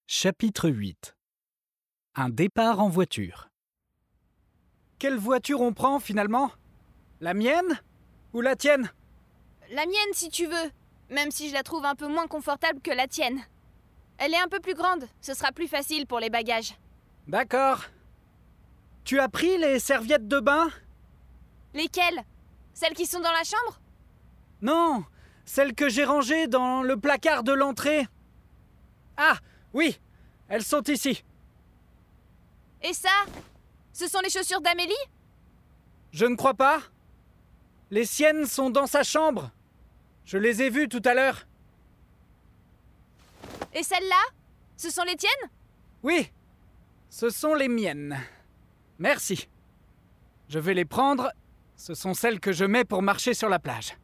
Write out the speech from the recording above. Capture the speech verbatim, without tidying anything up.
Chapitre huit. Un départ en voiture. Quelle voiture on prend finalement? La mienne ou la tienne? La mienne si tu veux, même si je la trouve un peu moins confortable que la tienne. Elle est un peu plus grande, ce sera plus facile pour les bagages. D'accord. Tu as pris les serviettes de bain? Lesquelles? Celles qui sont dans la chambre? Non, celles que j'ai rangées dans le placard de l'entrée. Ah, oui, elles sont ici. Et ça? Ce sont les chaussures d'Amélie? Je ne crois pas. Les siennes sont dans sa chambre. Je les ai vues tout à l'heure. Et celles-là? Ce sont les tiennes? Oui, ce sont les miennes. Merci. Je vais les prendre. Ce sont celles que je mets pour marcher sur la plage.